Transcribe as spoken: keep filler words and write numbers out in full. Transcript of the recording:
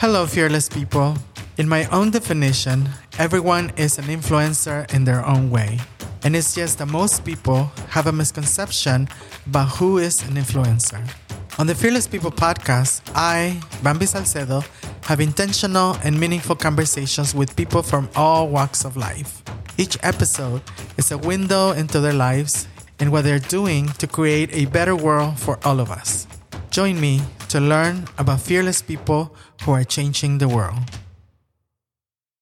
Hello, fearless people. In my own definition, everyone is an influencer in their own way. And it's just that most people have a misconception about who is an influencer. On the Fearless People podcast, I, Bambi Salcedo, have intentional and meaningful conversations with people from all walks of life. Each episode is a window into their lives and what they're doing to create a better world for all of us. Join me to learn about fearless people who are changing the world.